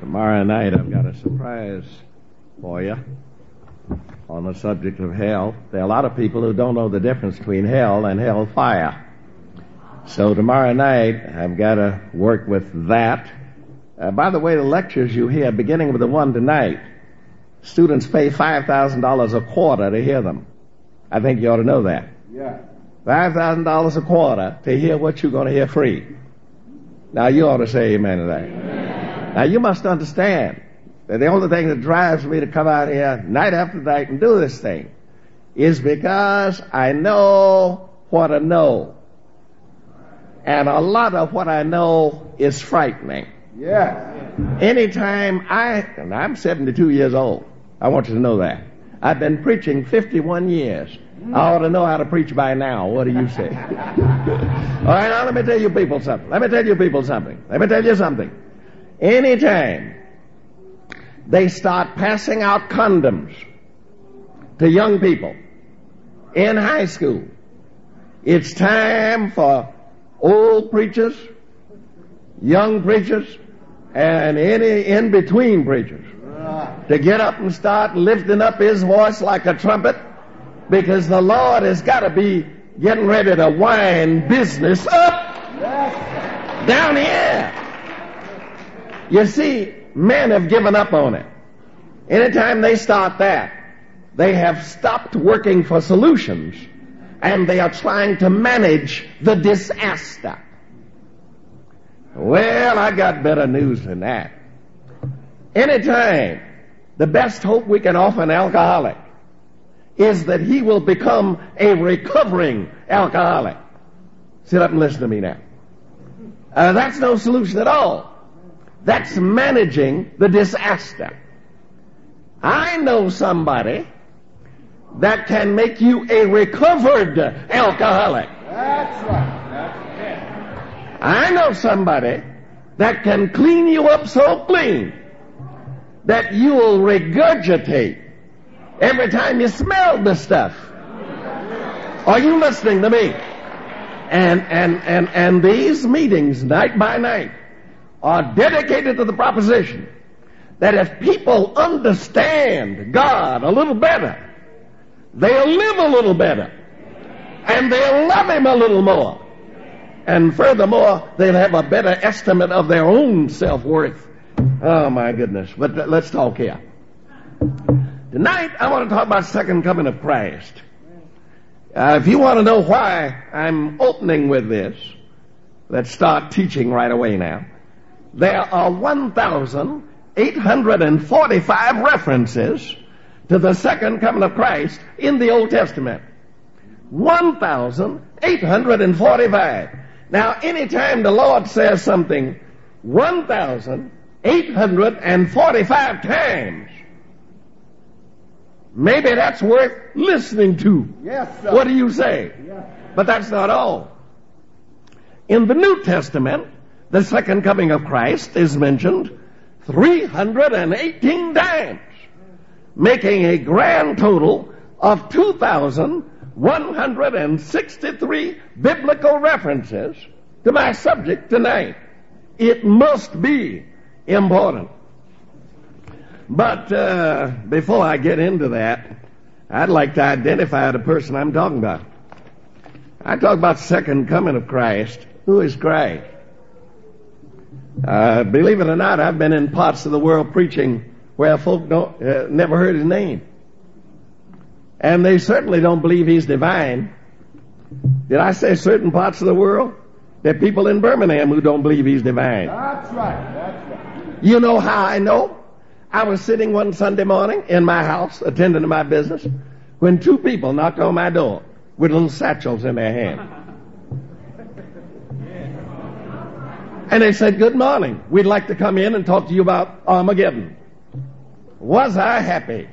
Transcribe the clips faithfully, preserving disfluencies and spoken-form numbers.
Tomorrow night I've got a surprise for you on the subject of hell. There are a lot of people who don't know the difference between hell and hellfire. So tomorrow night I've got to work with that. Uh, by the way, the lectures you hear, beginning with the one tonight, students pay five thousand dollars a quarter to hear them. I think you ought to know that. Yeah. five thousand dollars a quarter to hear what you're going to hear free. Now you ought to say amen to that. Amen. Now you must understand that the only thing that drives me to come out here night after night and do this thing is because I know what I know. And a lot of what I know is frightening. Yes. Anytime I, and I'm seventy-two years old, I want you to know that. I've been preaching fifty-one years. I ought to know how to preach by now. What do you say? All right, now let me tell you people something. Let me tell you people something. Let me tell you something. Anytime they start passing out condoms to young people in high school, it's time for old preachers, young preachers, and any in-between preachers to get up and start lifting up his voice like a trumpet, because the Lord has got to be getting ready to wind business up down here. You see, men have given up on it. Anytime they start that, they have stopped working for solutions, and they are trying to manage the disaster. Well, I got better news than that. Anytime the best hope we can offer an alcoholic is that he will become a recovering alcoholic. Sit up and listen to me now. Uh, that's no solution at all. That's managing the disaster. I know somebody that can make you a recovered alcoholic. That's right. That's it. I know somebody that can clean you up so clean that you'll regurgitate every time you smell the stuff. Are you listening to me? And, and, and, and these meetings, night by night, are dedicated to the proposition that if people understand God a little better, they'll live a little better, and they'll love Him a little more. And furthermore, they'll have a better estimate of their own self-worth. Oh, my goodness. But uh, let's talk here. Tonight, I want to talk about the second coming of Christ. Uh, if you want to know why I'm opening with this, let's start teaching right away now. There are one thousand eight hundred forty-five references to the second coming of Christ in the Old Testament. one thousand eight hundred forty-five. Now, anytime the Lord says something one thousand eight hundred forty-five times, maybe that's worth listening to. Yes, sir. What do you say? Yes. But that's not all. In the New Testament, the second coming of Christ is mentioned three hundred eighteen times, making a grand total of two thousand one hundred sixty-three biblical references to my subject tonight. It must be important. But uh, before I get into that, I'd like to identify the person I'm talking about. I talk about the second coming of Christ. Who is Christ? Uh, believe it or not, I've been in parts of the world preaching where folk don't, uh, never heard His name. And they certainly don't believe He's divine. Did I say certain parts of the world? There are people in Birmingham who don't believe He's divine. That's right. That's right. You know how I know? I was sitting one Sunday morning in my house, attending to my business, when two people knocked on my door with little satchels in their hand. And they said, "Good morning. We'd like to come in and talk to you about Armageddon." Was I happy?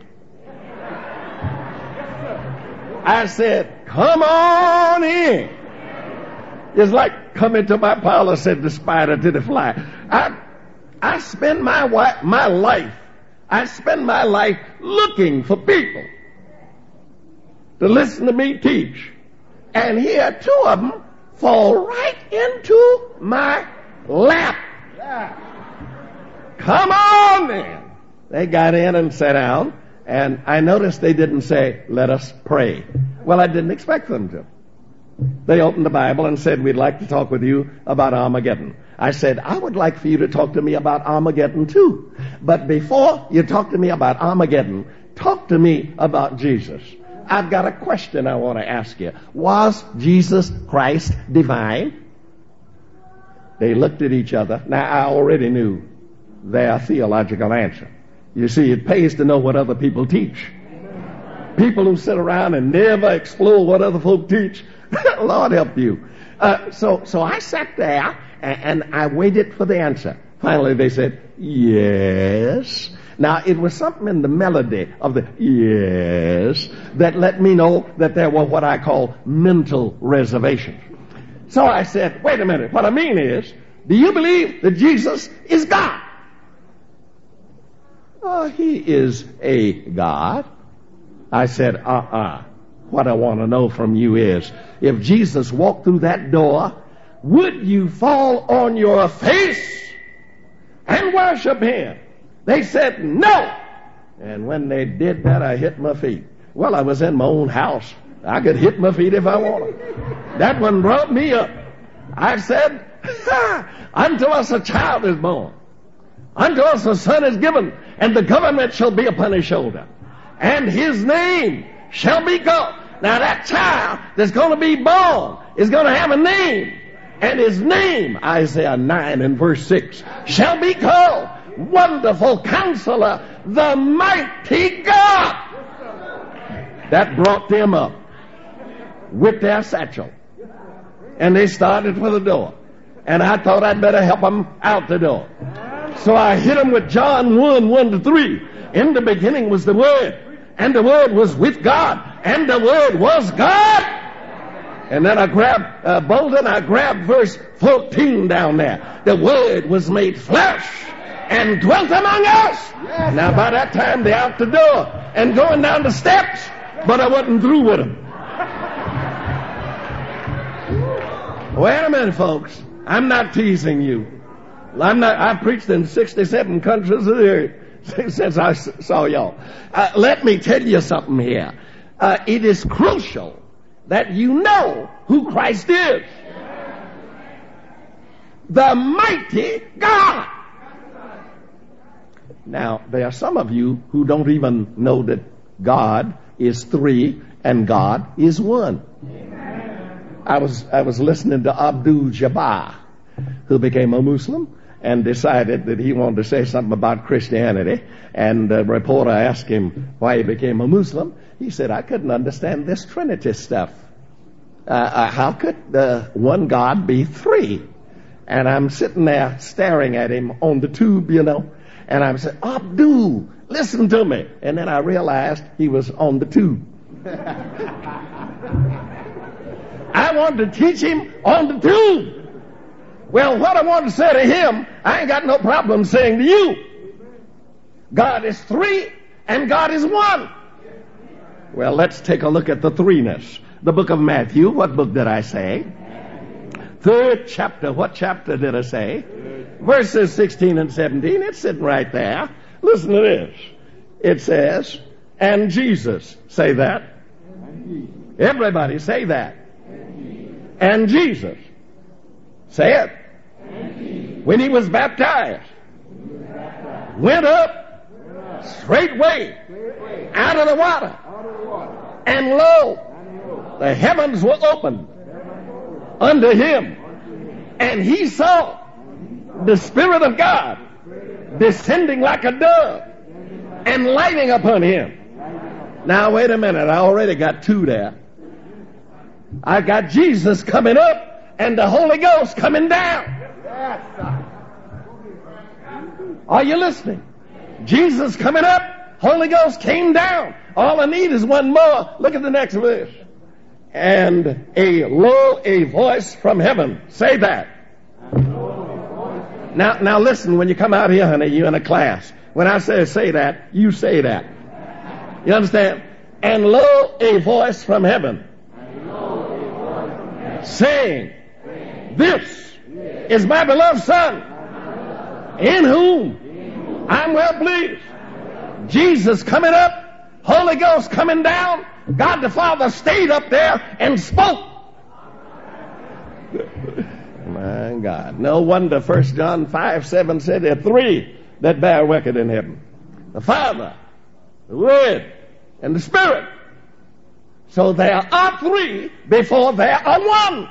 I said, "Come on in." It's like coming to my parlor, said the spider to the fly. I, I spend my wi- my life, I spend my life looking for people to listen to me teach. And here two of them fall right into my lap. Come on on then. They got in and sat down, and I noticed they didn't say, let us pray. Well, I didn't expect them to. They opened the Bible and said, we'd like to talk with you about Armageddon. I said, I would like for you to talk to me about Armageddon too. But before you talk to me about Armageddon, talk to me about Jesus. I've got a question I want to ask you. Was Jesus Christ divine? They looked at each other. Now, I already knew their theological answer. You see, it pays to know what other people teach. People who sit around and never explore what other folk teach, Lord help you. Uh, so, so I sat there and, and I waited for the answer. Finally, they said, yes. Now, it was something in the melody of the yes that let me know that there were what I call mental reservations. So I said, wait a minute. What I mean is, do you believe that Jesus is God? Oh, he is a God. I said, uh-uh. What I want to know from you is, if Jesus walked through that door, would you fall on your face and worship him? They said, no. And when they did that, I hit my feet. Well, I was in my own house. I could hit my feet if I wanted. That one brought me up. I said, unto us a child is born. Unto us a son is given, and the government shall be upon his shoulder. And his name shall be called. Now that child that's going to be born is going to have a name. And his name, Isaiah nine and verse six, shall be called Wonderful Counselor, the Mighty God. That brought them up with their satchel. And they started for the door. And I thought I'd better help them out the door. So I hit them with John one, one to three. In the beginning was the Word. And the Word was with God. And the Word was God. And then I grabbed, uh, Bolden, I grabbed verse fourteen down there. The Word was made flesh and dwelt among us. Yes. Now by that time they're out the door and going down the steps. But I wasn't through with them. Wait a minute, folks. I'm not teasing you. I'm not, I've preached in sixty-seven countries of the earth since I saw y'all. Uh, let me tell you something here. Uh, it is crucial that you know who Christ is. The mighty God. Now, there are some of you who don't even know that God is three and God is one. I was, I was listening to Abdul Jabbar, who became a Muslim and decided that he wanted to say something about Christianity. And the reporter asked him why he became a Muslim. He said, I couldn't understand this Trinity stuff. Uh, uh, how could the one God be three? And I'm sitting there staring at him on the tube, you know, and I'm saying, Abdul, listen to me. And then I realized he was on the tube. I wanted to teach him on the tube. Well, what I want to say to him, I ain't got no problem saying to you. God is three and God is one. Well, let's take a look at the threeness. The book of Matthew, what book did I say? Third chapter. What chapter did I say? Verses sixteen and seventeen. It's sitting right there. Listen to this. It says, and Jesus. Say that. Everybody say that. And Jesus. Say it. When he was baptized, went up straightway out of the water. And lo, the heavens were opened unto him. And he saw the Spirit of God descending like a dove and lighting upon him. Now, wait a minute. I already got two there. I got Jesus coming up and the Holy Ghost coming down. Are you listening? Jesus coming up, Holy Ghost came down. All I need is one more. Look at the next verse. And a lo, a voice from heaven. Say that. Now, now listen, when you come out here, honey, you're in a class. When I say say that, you say that. You understand? And lo, a voice from heaven. Saying, this is my beloved Son, in whom I'm well pleased. Jesus coming up, Holy Ghost coming down, God the Father stayed up there and spoke. My God. No wonder First John five seven said there are three that bear record in heaven. The Father, the Word, and the Spirit. So there are three before there are one.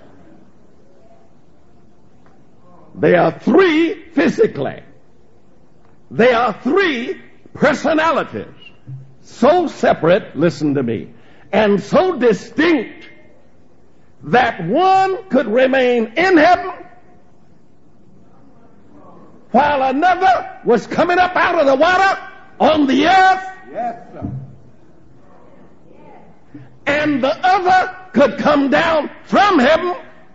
There are three physically. There are three personalities. So separate, listen to me, and so distinct that one could remain in heaven while another was coming up out of the water on the earth. Yes, sir. And the other could come down from heaven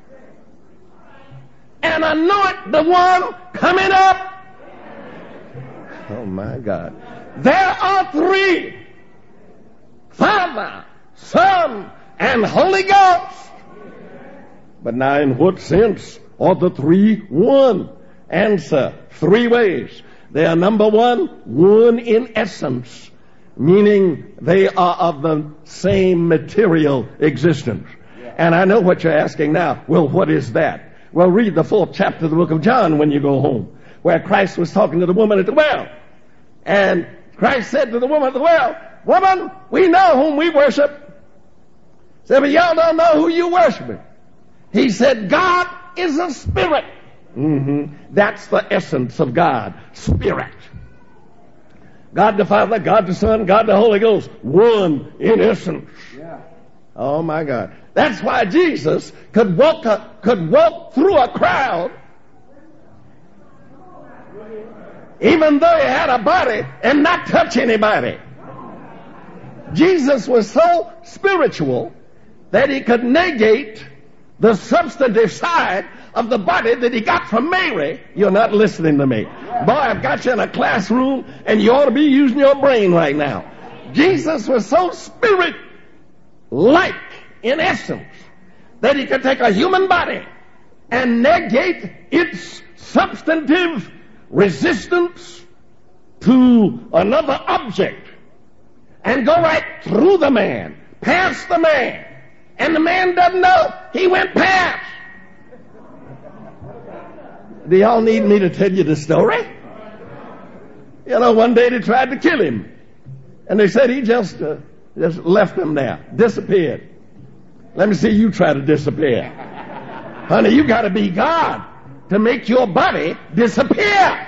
and anoint the one coming up. Oh my God. There are three: Father, Son, and Holy Ghost. But now in what sense are the three one? Answer: three ways. They are, number one, one in essence, meaning they are of the same material existence. And I know what you're asking now. Well, what is that? Well, read the fourth chapter of the book of John when you go home, where Christ was talking to the woman at the well. And Christ said to the woman at the well, "Woman, we know whom we worship." He said, "But y'all don't know who you worshiping." He said, "God is a spirit." Mm-hmm. That's the essence of God, spirit. God the Father, God the Son, God the Holy Ghost, one in essence. Yeah. Oh my God. That's why Jesus could walk a, could walk through a crowd even though he had a body and not touch anybody. Jesus was so spiritual that he could negate the substantive side of the body that he got from Mary. You're not listening to me. Boy, I've got you in a classroom and you ought to be using your brain right now. Jesus was so spirit-like in essence that he could take a human body and negate its substantive resistance to another object and go right through the man, past the man, and the man doesn't know he went past. Do y'all need me to tell you the story? You know, one day they tried to kill him, and they said he just uh, just left him there, disappeared. Let me see you try to disappear. Honey, you got to be God to make your body disappear.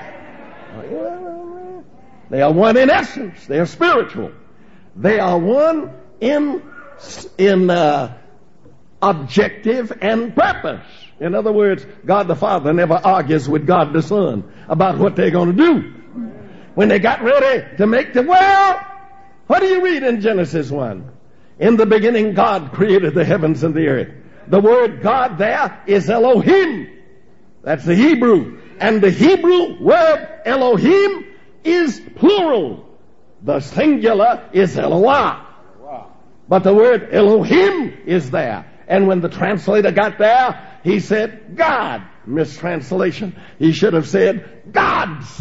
They are one in essence. They are spiritual. They are one in in uh, objective and purpose. In other words, God the Father never argues with God the Son about what they're going to do. When they got ready to make the world, what do you read in Genesis one? In the beginning, God created the heavens and the earth. The word God there is Elohim. That's the Hebrew. And the Hebrew word Elohim is plural. The singular is Eloah. But the word Elohim is there. And when the translator got there, he said God. Mistranslation. He should have said gods.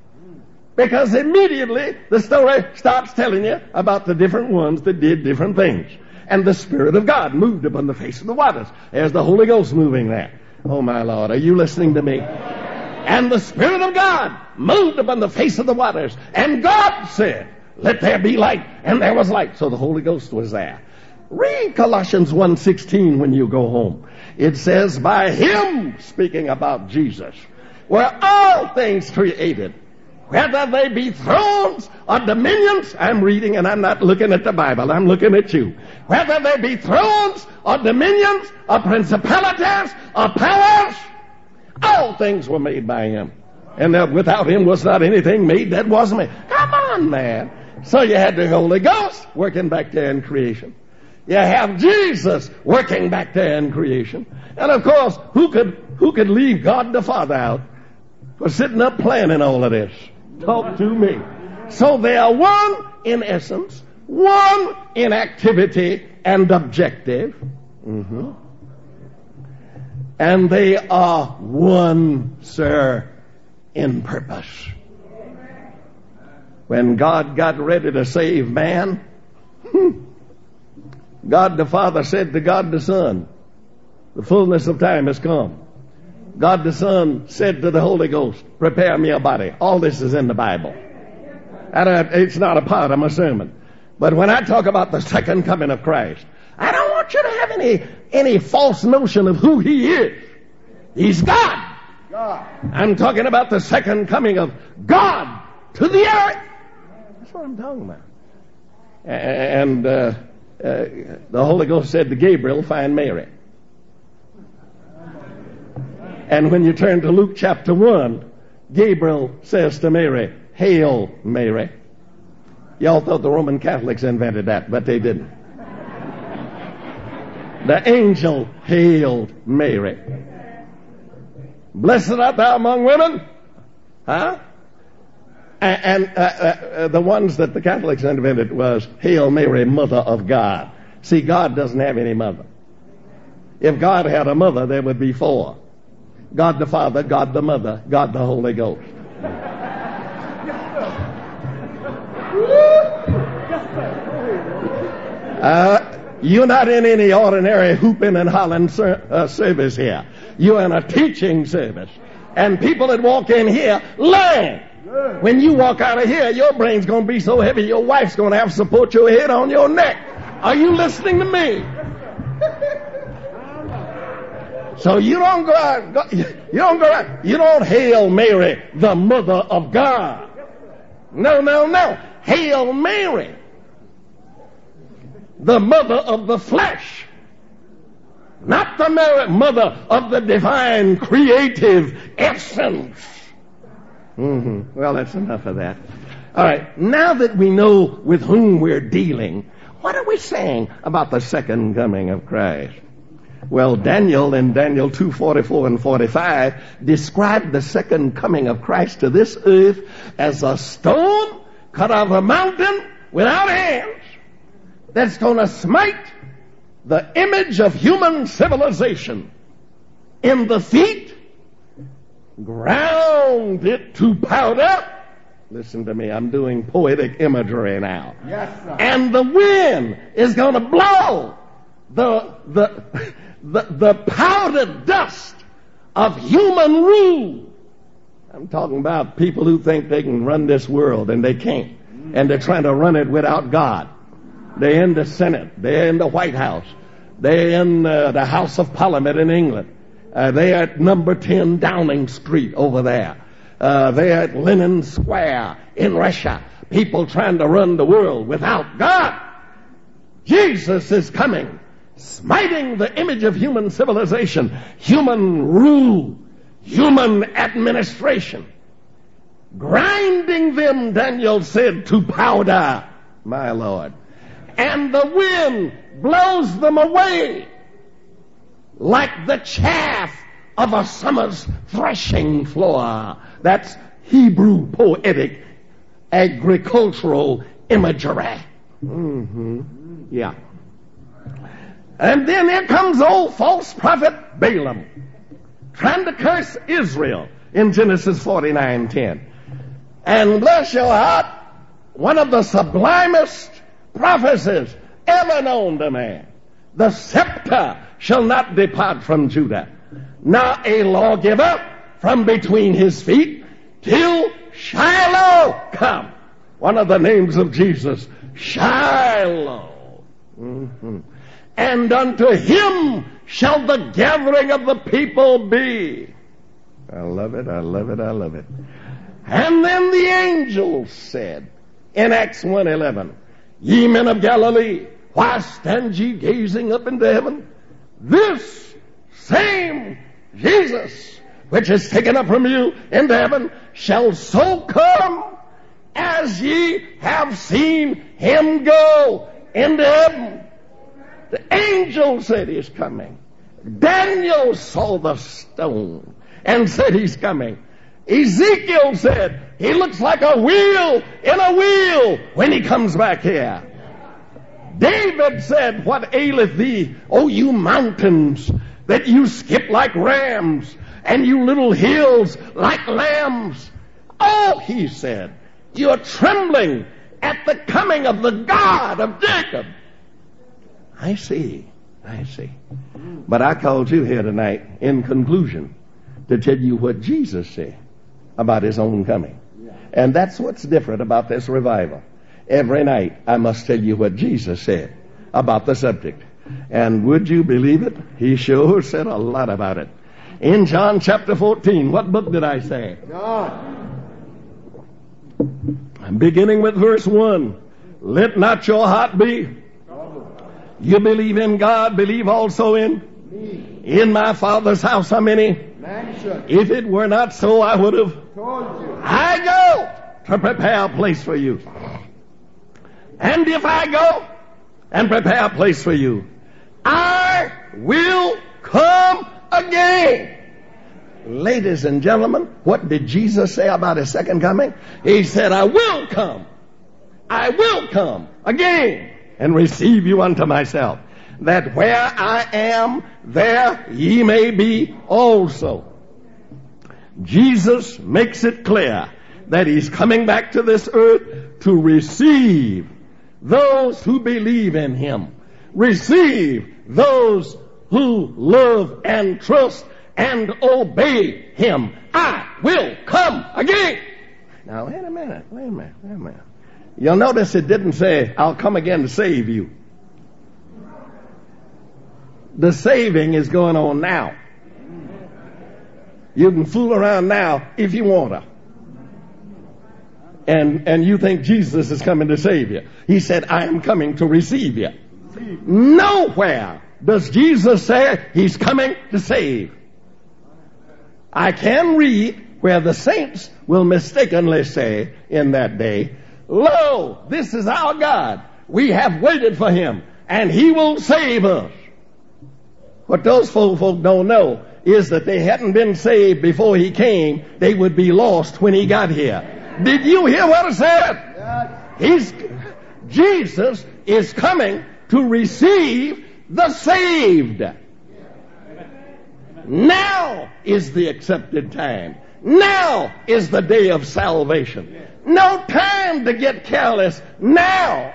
Because immediately the story starts telling you about the different ones that did different things. And the Spirit of God moved upon the face of the waters. There's the Holy Ghost moving there. Oh my Lord, are you listening to me? And the Spirit of God moved upon the face of the waters. And God said, "Let there be light." And there was light. So the Holy Ghost was there. Read Colossians one sixteen when you go home. It says, "By him," speaking about Jesus, "were all things created, whether they be thrones or dominions." I'm reading and I'm not looking at the Bible. I'm looking at you. "Whether they be thrones or dominions or principalities or powers, all things were made by him. And that without him was not anything made that wasn't made." Come on, man. So you had the Holy Ghost working back there in creation. You have Jesus working back there in creation. And of course, who could who could leave God the Father out for sitting up planning all of this? Talk to me. So they are one in essence, one in activity and objective. Mm-hmm. And they are one, sir, in purpose. When God got ready to save man, God the Father said to God the Son, the fullness of time has come. God the Son said to the Holy Ghost, prepare me a body. All this is in the Bible. And it's not a part of my sermon. But when I talk about the second coming of Christ, I don't want you to have any, any false notion of who he is. He's God. God. I'm talking about the second coming of God to the earth. That's what I'm talking about. And uh, uh, the Holy Ghost said to Gabriel, find Mary. And when you turn to Luke chapter one, Gabriel says to Mary, Hail, Mary. Y'all thought the Roman Catholics invented that, but they didn't. The angel hailed Mary. Blessed art thou among women. Huh? And, and uh, uh, the ones that the Catholics invented was, Hail Mary, Mother of God. See, God doesn't have any mother. If God had a mother, there would be four. God the Father, God the Mother, God the Holy Ghost. Uh, you're not in any ordinary whooping and hollering ser- uh, service here. You're in a teaching service. And people that walk in here learn. When you walk out of here, your brain's going to be so heavy, your wife's going to have to support your head on your neck. Are you listening to me? So you don't go out, go, you don't go out, you don't hail Mary, the Mother of God. No, no, no. Hail Mary, the mother of the flesh. Not the mother of the divine creative essence. Mm-hmm. Well, that's enough of that. All right, now that we know with whom we're dealing, what are we saying about the second coming of Christ? Well, Daniel in Daniel two forty-four and forty-five described the second coming of Christ to this earth as a stone cut out of a mountain without hands that's going to smite the image of human civilization in the feet, ground it to powder. Listen to me, I'm doing poetic imagery now. Yes, sir. And the wind is going to blow the the the, the powdered dust of human rule. I'm talking about people who think they can run this world, and they can't. And they're trying to run it without God. They're in the Senate. They're in the White House. They're in uh, the House of Parliament in England. Uh, they're at number ten Downing Street over there. Uh, they're at Lenin Square in Russia. People trying to run the world without God. Jesus is coming, smiting the image of human civilization, human rule, human administration, grinding them, Daniel said, to powder, my Lord. And the wind blows them away like the chaff of a summer's threshing floor. That's Hebrew poetic agricultural imagery. Mm-hmm. Yeah. And then here comes old false prophet Balaam, trying to curse Israel in Genesis forty-nine ten. And bless your heart, one of the sublimest prophecies ever known to man. The scepter shall not depart from Judah, nor a lawgiver from between his feet, till Shiloh come. One of the names of Jesus, Shiloh. Mm-hmm. And unto him shall the gathering of the people be. I love it, I love it, I love it. And then the angels said in Acts one eleven, Ye men of Galilee, why stand ye gazing up into heaven? This same Jesus, which is taken up from you into heaven, shall so come as ye have seen him go into heaven. The angel said he's coming. Daniel saw the stone and said he's coming. Ezekiel said he looks like a wheel in a wheel when he comes back here. David said, What aileth thee, O you mountains, that you skip like rams, and you little hills like lambs? Oh, he said, You're trembling at the coming of the God of Jacob. I see. I see. But I called you here tonight, in conclusion, to tell you what Jesus said about his own coming. And that's what's different about this revival. Every night I must tell you what Jesus said about the subject. And would you believe it? He sure said a lot about it. In John chapter fourteen, what book did I say? John. Beginning with verse one. Let not your heart be. You believe in God, believe also in Me. in my Father's house. How many? Mansion. If it were not so, I would have. Told you. I go to prepare a place for you. And if I go and prepare a place for you, I will come again. Ladies and gentlemen, what did Jesus say about his second coming? He said, I will come. I will come again and receive you unto myself, that where I am, there ye may be also. Jesus makes it clear that he's coming back to this earth to receive those who believe in him. Receive those who love and trust and obey him. I will come again. Now, wait a minute, wait a minute, wait a minute. You'll notice it didn't say, I'll come again to save you. The saving is going on now. You can fool around now if you want to. And, and you think Jesus is coming to save you. He said, I am coming to receive you. Nowhere does Jesus say he's coming to save. I can read where the saints will mistakenly say in that day, lo, this is our God. We have waited for him, and he will save us. What those folk, folk don't know is that they hadn't been saved before he came. They would be lost when he got here. Did you hear what I said? He's, Jesus is coming to receive the saved. Now is the accepted time. Now is the day of salvation. No time to get careless now.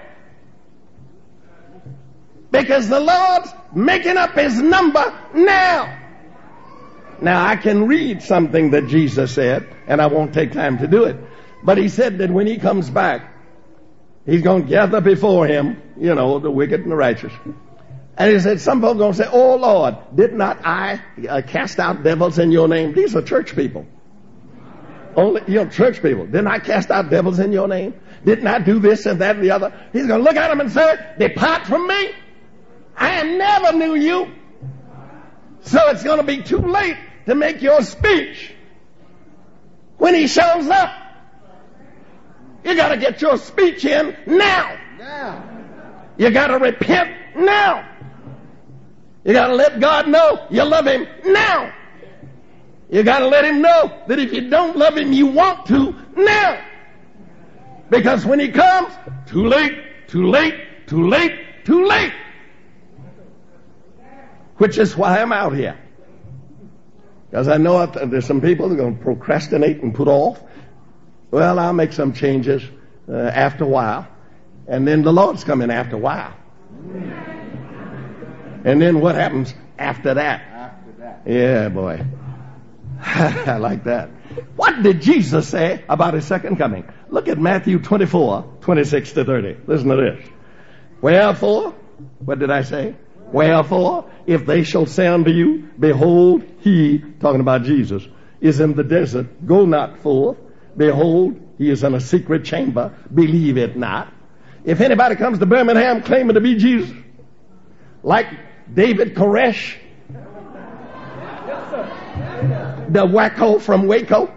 Because the Lord's making up his number now. Now I can read something that Jesus said, and I won't take time to do it. But he said that when he comes back, he's going to gather before him, you know, the wicked and the righteous. And he said, some folks are going to say, oh Lord, did not I uh, cast out devils in your name? These are church people. Only, you know, church people. Didn't I cast out devils in your name? Didn't I do this and that and the other? He's going to look at them and say, depart from me. I never knew you. So it's going to be too late to make your speech when he shows up. You got to get your speech in now. Now. You got to repent now. You got to let God know you love him now. You got to let him know that if you don't love him, you want to now. Because when he comes, too late, too late, too late, too late. Which is why I'm out here. Because I know there's some people that are going to procrastinate and put off. Well, I'll make some changes uh, after a while. And then the Lord's coming after a while. And then what happens after that? After that. Yeah, boy. I like that. What did Jesus say about his second coming? Look at Matthew twenty-four, twenty-six to thirty. Listen to this. Wherefore, what did I say? Wherefore, if they shall say unto you, behold, he, talking about Jesus, is in the desert, go not forth. Behold, he is in a secret chamber, believe it not. If anybody comes to Birmingham claiming to be Jesus, like David Koresh, the wacko from Waco.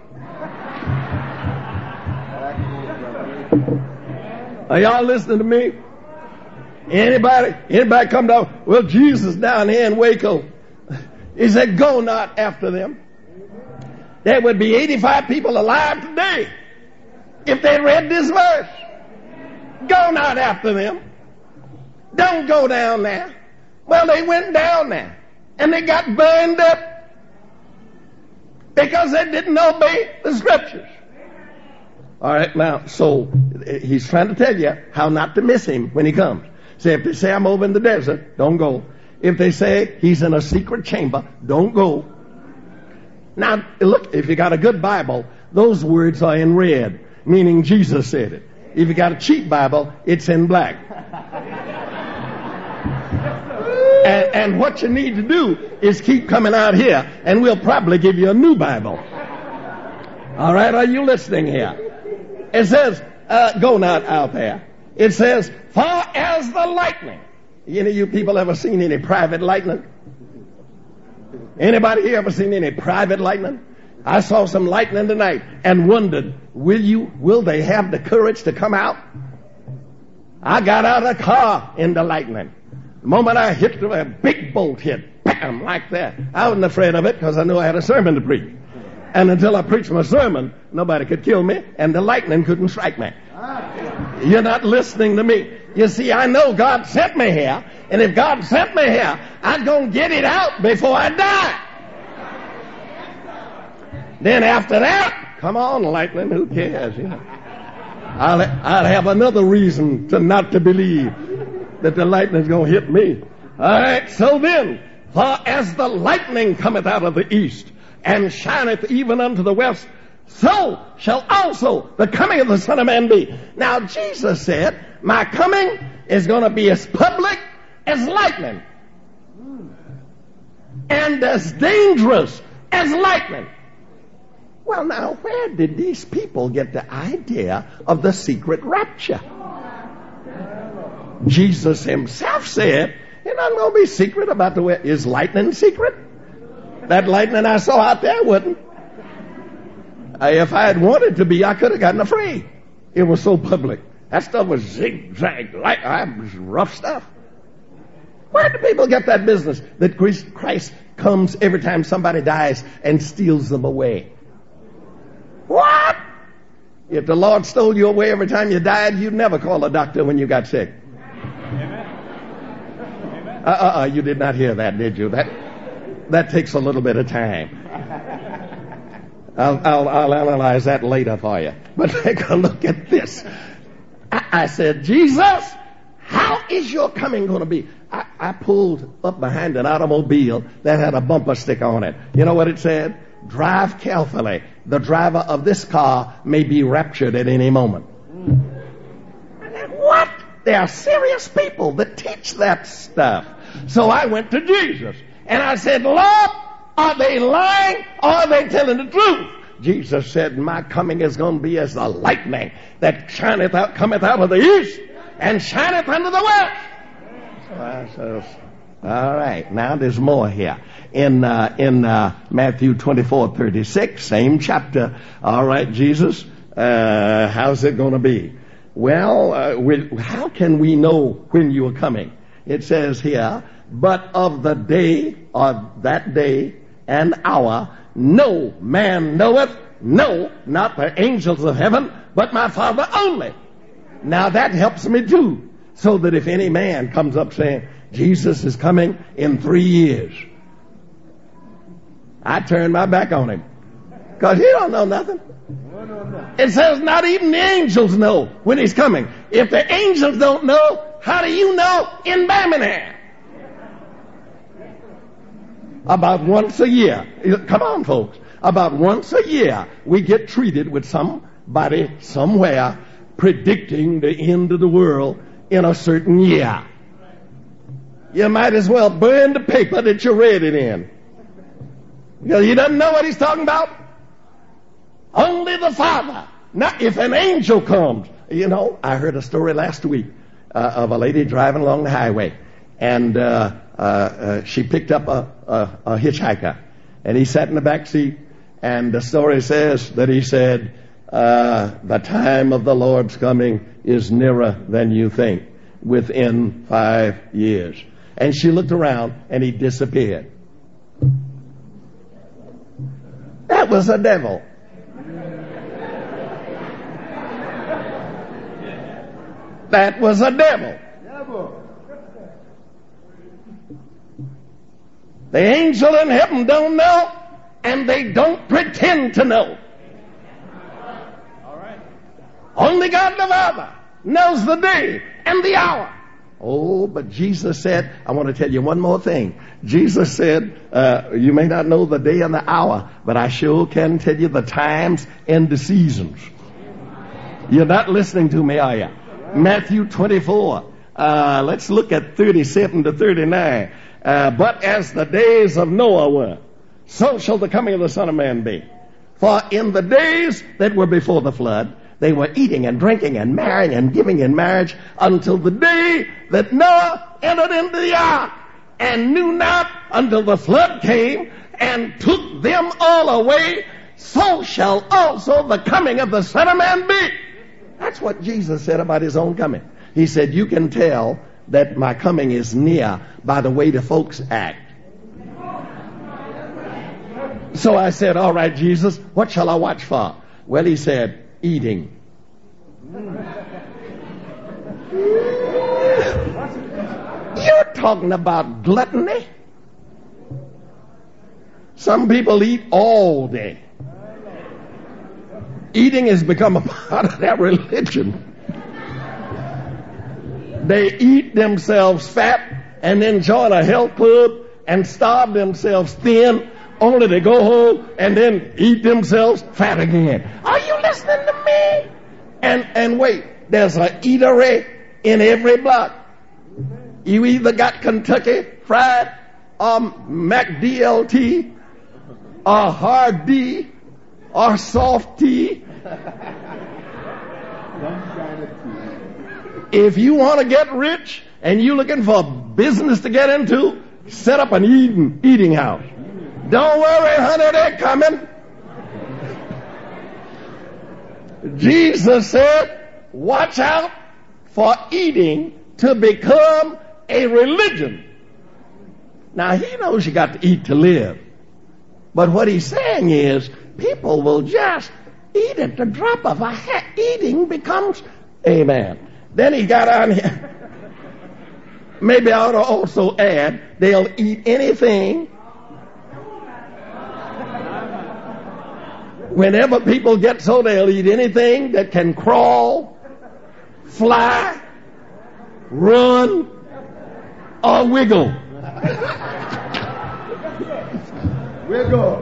Are y'all listening to me? Anybody, anybody come down, well, Jesus down here in Waco. He said, go not after them. There would be eighty-five people alive today if they read this verse. Go not after them. Don't go down there. Well, they went down there and they got burned up because they didn't obey the scriptures. All right, now, so he's trying to tell you how not to miss him when he comes. Say, if they say I'm over in the desert, don't go. If they say he's in a secret chamber, don't go. Now, look, if you got a good Bible, those words are in red, meaning Jesus said it. If you got a cheap Bible, it's in black. and, and what you need to do is keep coming out here, and we'll probably give you a new Bible. All right, are you listening here? It says, uh, go not out there. It says, far as the lightning. Any of you people ever seen any private lightning? Anybody here ever seen any private lightning? I saw some lightning tonight and wondered, will you, will they have the courage to come out? I got out of the car in the lightning. The moment I hit the, a big bolt hit, bam, like that. I wasn't afraid of it because I knew I had a sermon to preach. And until I preached my sermon, nobody could kill me, and the lightning couldn't strike me. You're not listening to me. You see, I know God sent me here, and if God sent me here, I'm going to get it out before I die. Then after that, come on, lightning, who cares? You know? I'll, I'll have another reason to not to believe that the lightning's going to hit me. All right, so then, for as the lightning cometh out of the east, and shineth even unto the west, so shall also the coming of the Son of Man be. Now, Jesus said, my coming is going to be as public as lightning, and as dangerous as lightning. Well, now, where did these people get the idea of the secret rapture? Jesus himself said, it's not going to be secret about the way. Is lightning secret? That lightning I saw out there wouldn't. Uh, if I had wanted to be, I could have gotten afraid. It was so public. That stuff was zigzag, light, uh, was rough stuff. Where do people get that business that Christ comes every time somebody dies and steals them away? What? If the Lord stole you away every time you died, you'd never call a doctor when you got sick. Uh, uh, uh, you did not hear that, did you? That that takes a little bit of time. I'll, I'll, I'll analyze that later for you. But take a look at this. I, I said, Jesus, how is your coming going to be? I, I pulled up behind an automobile that had a bumper sticker on it. You know what it said? Drive carefully. The driver of this car may be raptured at any moment. I said, what? There are serious people that teach that stuff. So I went to Jesus and I said, Lord, are they lying or are they telling the truth? Jesus said, my coming is going to be as the lightning that shineth out, cometh out of the east and shineth unto the west. So I said, all right, now there's more here. In uh, in uh, Matthew twenty-four thirty-six, same chapter. All right, Jesus, uh, how's it going to be? Well, uh, we, how can we know when you are coming? It says here, but of the day or that day and hour, no man knoweth, no, not the angels of heaven, but my Father only. Now that helps me too, so that if any man comes up saying, Jesus is coming in three years, I turn my back on him, because he don't know nothing. It says not even the angels know when he's coming. If the angels don't know, how do you know in Birmingham? About once a year, come on folks, about once a year we get treated with somebody somewhere predicting the end of the world in a certain year. You might as well burn the paper that you read it in, because he doesn't know what he's talking about. Only the Father. Now, if an angel comes, you know, I heard a story last week uh, of a lady driving along the highway, and uh, uh, uh, she picked up a, a, a hitchhiker, and he sat in the back seat, and the story says that he said, uh, the time of the Lord's coming is nearer than you think, within five years. And she looked around, and he disappeared. That was a devil. That was a devil. The angel in heaven don't know, and they don't pretend to know. Only God the Father knows the day and the hour. Oh, but Jesus said, I want to tell you one more thing. Jesus said, uh, you may not know the day and the hour, but I sure can tell you the times and the seasons. You're not listening to me, are you? Matthew twenty-four. Uh, let's look at thirty-seven to thirty-nine. Uh, but as the days of Noah were, so shall the coming of the Son of Man be. For in the days that were before the flood, they were eating and drinking and marrying and giving in marriage until the day that Noah entered into the ark, and knew not until the flood came and took them all away. So shall also the coming of the Son of Man be. That's what Jesus said about his own coming. He said, you can tell that my coming is near by the way the folks act. So I said, all right, Jesus, what shall I watch for? Well, he said, eating. You're talking about gluttony? Some people eat all day. Eating has become a part of their religion. They eat themselves fat and then join a health club and starve themselves thin, only to go home and then eat themselves fat again. Are you listening to me? And and wait, there's a eatery in every block. You either got Kentucky Fried or McDLT or Hard D or Soft Tea. If you want to get rich and you're looking for a business to get into, set up an eating, eating house. Don't worry, honey, they're coming. Jesus said, watch out for eating to become a religion. Now, he knows you got to eat to live. But what he's saying is, people will just eat at the drop of a hat. Eating becomes, amen. Then he got on here. Maybe I ought to also add, they'll eat anything. Whenever people get so, they'll eat anything that can crawl, fly, run, or wiggle. Wiggle.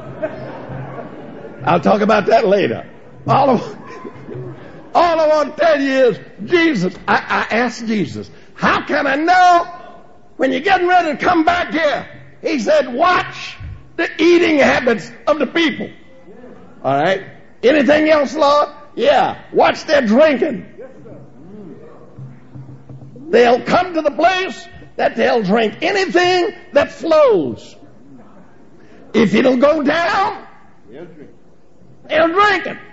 I'll talk about that later. All of All I want to tell you is, Jesus, I, I asked Jesus, how can I know when you're getting ready to come back here? He said, watch the eating habits of the people. All right? Anything else, Lord? Yeah. Watch their drinking. They'll come to the place that they'll drink anything that flows. If it'll go down, they'll drink it.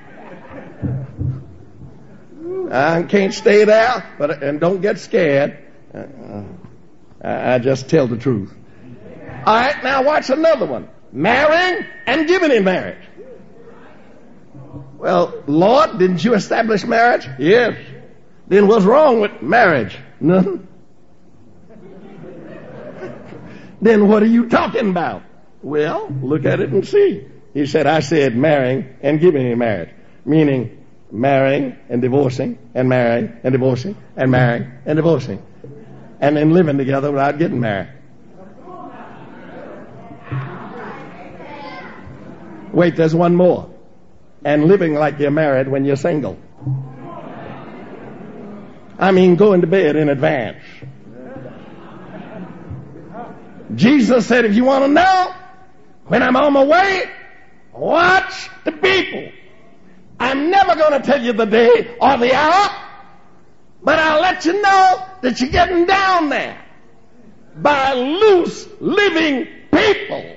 I can't stay there, but and don't get scared. Uh, I just tell the truth. All right, now watch another one. Marrying and giving in marriage. Well, Lord, didn't you establish marriage? Yes. Then what's wrong with marriage? Nothing. Then what are you talking about? Well, look at it and see. He said, I said marrying and giving in marriage. Meaning marrying and divorcing and marrying and divorcing and marrying and divorcing. And then living together without getting married. Wait, there's one more. And living like you're married when you're single. I mean, going to bed in advance. Jesus said, if you want to know when I'm on my way, watch the people. I'm never going to tell you the day or the hour, but I'll let you know that you're getting down there by loose living people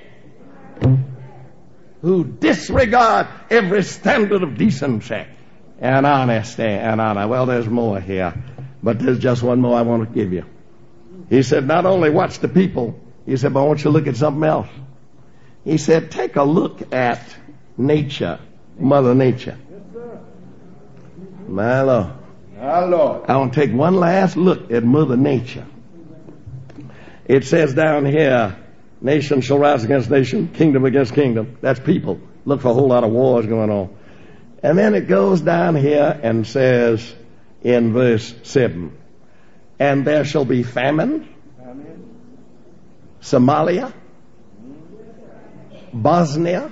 who disregard every standard of decency and honesty and honor. Well, there's more here, but there's just one more I want to give you. He said, not only watch the people, he said, but I want you to look at something else. He said, take a look at nature, Mother Nature. My Lord. My Lord. I want to take one last look at Mother Nature. It says down here, nation shall rise against nation, kingdom against kingdom. That's people. Look for a whole lot of wars going on. And then it goes down here and says in verse seven, and there shall be famine, Somalia, Bosnia,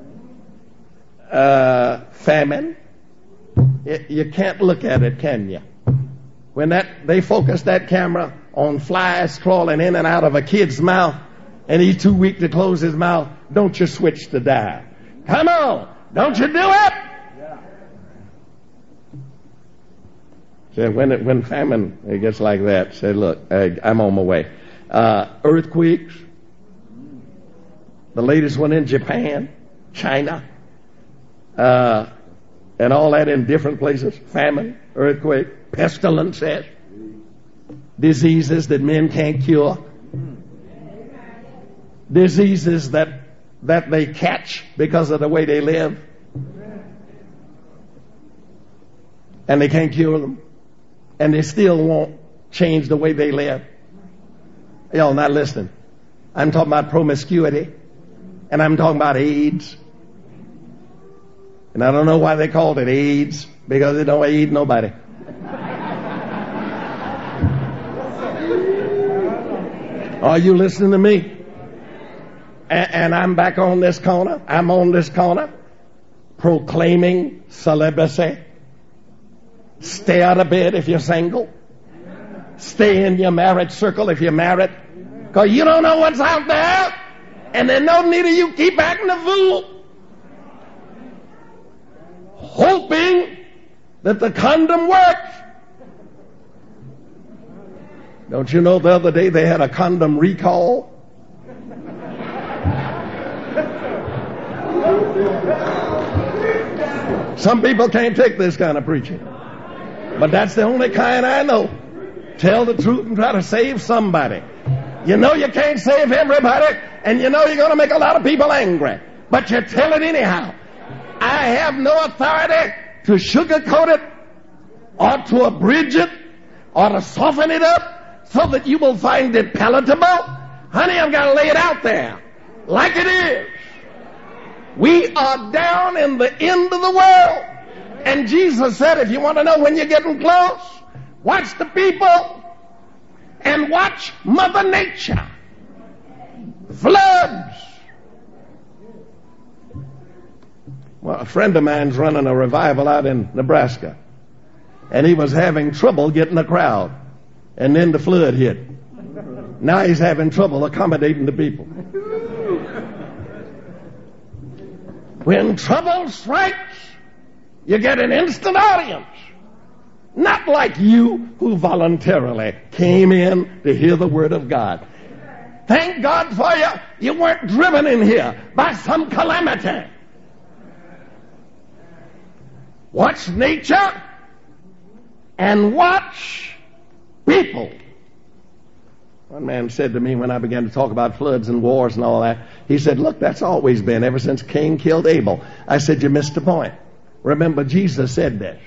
uh, famine. It, you can't look at it, can you? When that they focus that camera on flies crawling in and out of a kid's mouth, and he's too weak to close his mouth, don't you switch to dive. Come on, don't you do it? So when it, when famine it gets like that, say, look, I, I'm on my way. Uh, earthquakes, the latest one in Japan, China, uh, and all that in different places. Famine, earthquake, pestilences, diseases that men can't cure, diseases that that they catch because of the way they live, and they can't cure them, and they still won't change the way they live. Y'all not listening. I'm talking about promiscuity, and I'm talking about AIDS. And I don't know why they called it AIDS, because it don't aid nobody. Are you listening to me? And, and I'm back on this corner. I'm on this corner proclaiming celibacy. Stay out of bed if you're single. Stay in your marriage circle if you're married. Because you don't know what's out there. And there's no need of you keep acting a fool, hoping that the condom works. Don't you know the other day they had a condom recall? Some people can't take this kind of preaching, but that's the only kind I know. Tell the truth and try to save somebody. You know you can't save everybody, and you know you're going to make a lot of people angry, but you tell it anyhow. I have no authority to sugarcoat it or to abridge it or to soften it up so that you will find it palatable. Honey, I've got to lay it out there like it is. We are down in the end of the world. And Jesus said, if you want to know when you're getting close, watch the people and watch Mother Nature. Floods. Well, a friend of mine's running a revival out in Nebraska, and he was having trouble getting a crowd, and then the flood hit. Now he's having trouble accommodating the people. When trouble strikes, you get an instant audience. Not like you who voluntarily came in to hear the word of God. Thank God for you. You weren't driven in here by some calamity. Watch nature and watch people. One man said to me when I began to talk about floods and wars and all that, he said, look, that's always been ever since Cain killed Abel. I said, you missed the point. Remember, Jesus said this.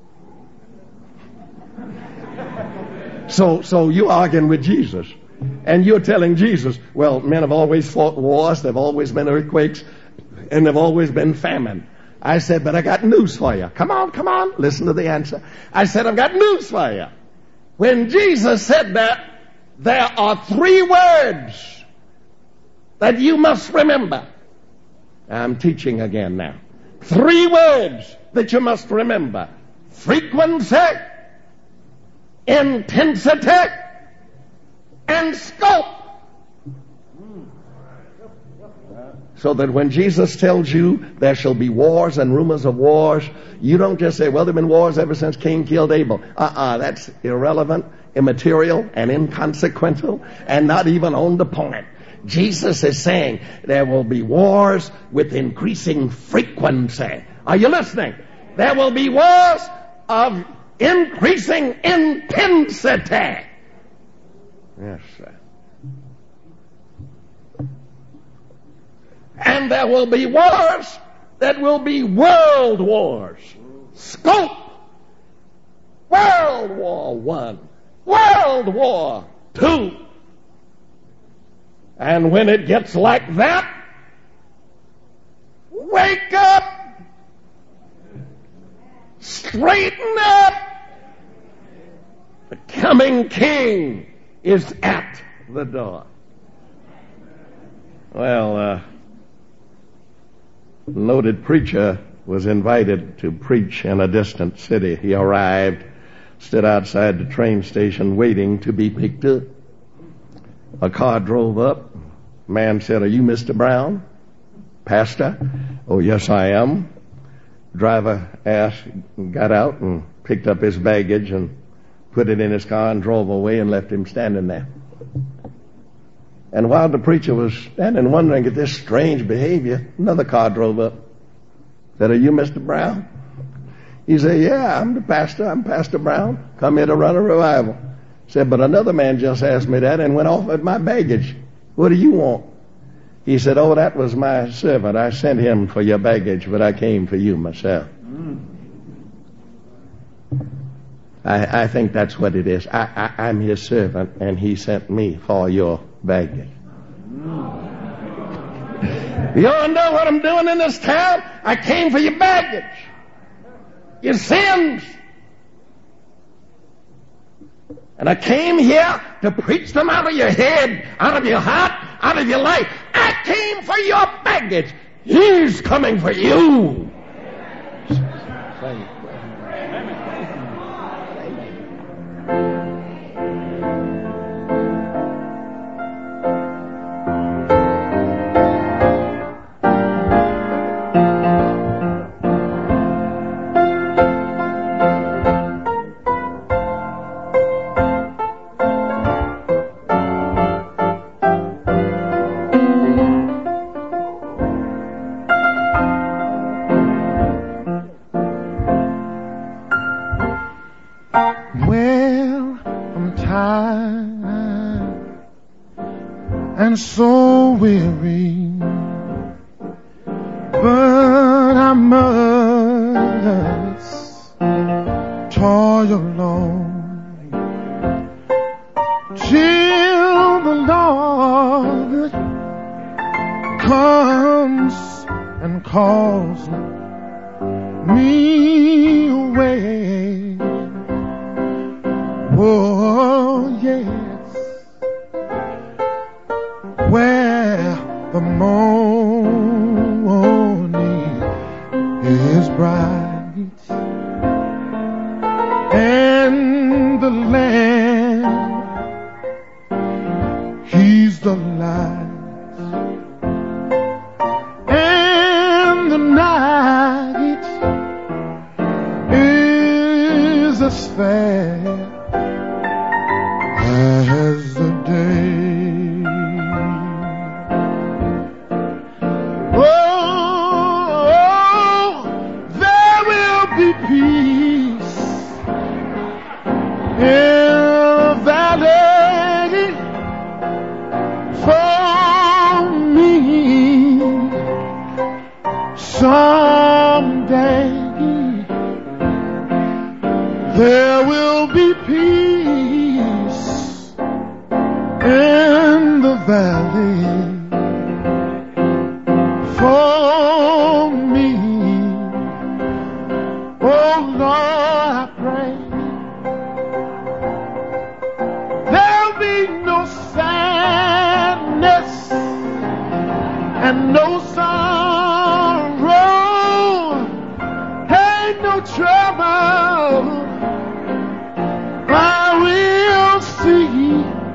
So, so you're arguing with Jesus, and you're telling Jesus, well, men have always fought wars, there have always been earthquakes, and there have always been famine. I said, but I got news for you. Come on, come on, listen to the answer. I said, I've got news for you. When Jesus said that, there are three words that you must remember. I'm teaching again now. Three words that you must remember. Frequency, intensity, and scope. So that when Jesus tells you there shall be wars and rumors of wars, you don't just say, well, there have been wars ever since Cain killed Abel. Uh-uh, that's irrelevant, immaterial, and inconsequential, and not even on the point. Jesus is saying there will be wars with increasing frequency. Are you listening? There will be wars of increasing intensity. Yes, sir. And there will be wars that will be world wars. Scope. World War One. World War Two. And when it gets like that, wake up. Straighten up. The coming King is at the door. Well, uh, a noted preacher was invited to preach in a distant city. He arrived, stood outside the train station waiting to be picked up. A car drove up. Man said, "Are you Mister Brown, pastor?" "Oh, yes, I am." Driver asked, got out and picked up his baggage and put it in his car and drove away and left him standing there. And while the preacher was standing wondering at this strange behavior, another car drove up. Said, "Are you Mister Brown?" He said, "Yeah, I'm the pastor. I'm Pastor Brown. Come here to run a revival." Said, "But another man just asked me that and went off with my baggage. What do you want?" He said, "Oh, that was my servant. I sent him for your baggage, but I came for you myself." Mm. I, I think that's what it is. I, I, I'm his servant, and he sent me for your baggage. Mm. You all know what I'm doing in this town? I came for your baggage, your sins. And I came here to preach them out of your head, out of your heart, out of your life. I came for your baggage. He's coming for you. So weary, but I must toil along till the Lord comes and calls me away. Oh, yes. Where the morning is bright and the Lamb, He's the light, and the night is as fair as the day. Someday there will be peace in the valley for me. Oh Lord, I pray there'll be no sadness and no sorrow, ain't no trouble. I will see,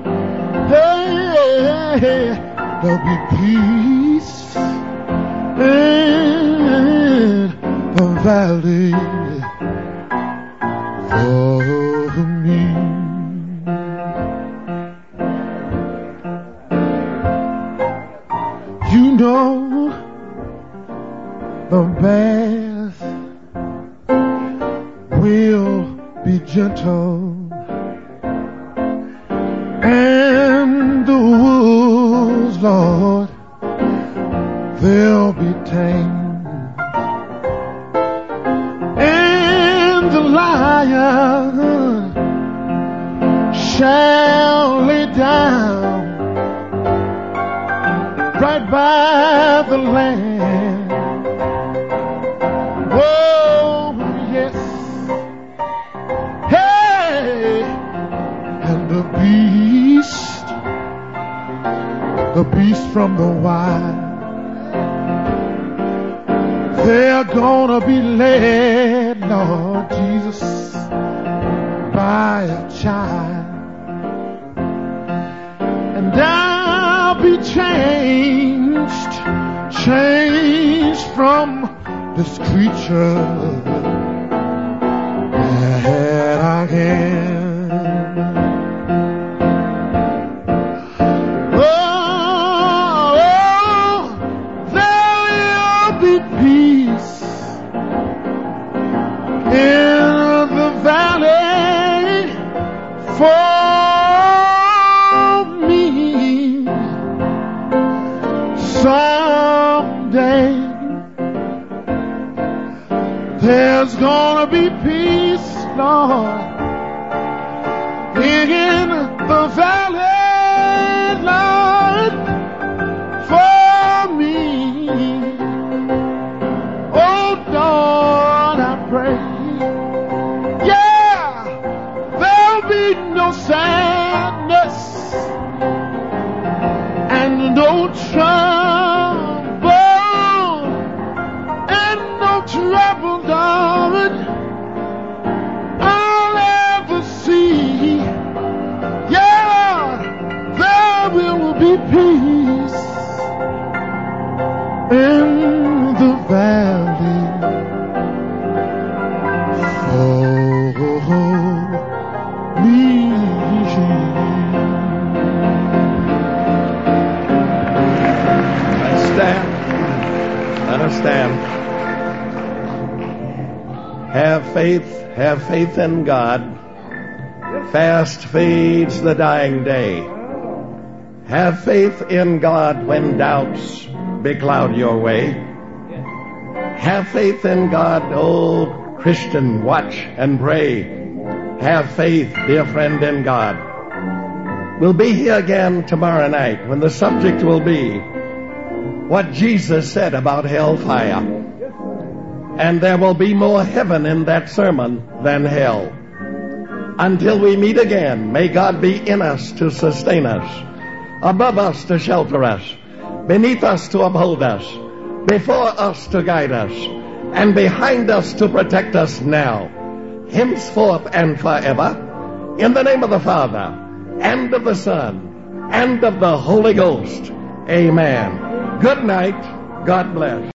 hey, there'll be peace in the valley for me. You know the path will be gentle and the wolves, Lord, they'll be tame, and the lion shall lay down right by the Lamb. Oh, yes. the beast from the wild. They're gonna be led, Lord Jesus, by a child. And I'll be changed, changed from this creature that I am. In the valley for me someday. There's gonna be peace, Lord, in the valley, Lord, for me. Oh Lord, I pray. No sadness and no trouble and no trouble, darling, I'll ever see. Yeah, there will be peace in the valley. Oh, Stand. Let us stand. Have faith, have faith in God. Fast fades the dying day. Have faith in God when doubts becloud your way. Have faith in God, oh Christian, watch and pray. Have faith, dear friend, in God. We'll be here again tomorrow night when the subject will be what Jesus said about hellfire. And there will be more heaven in that sermon than hell. Until we meet again, may God be in us to sustain us, above us to shelter us, beneath us to uphold us, before us to guide us, and behind us to protect us now, henceforth and forever, in the name of the Father, and of the Son, and of the Holy Ghost. Amen. Good night. God bless.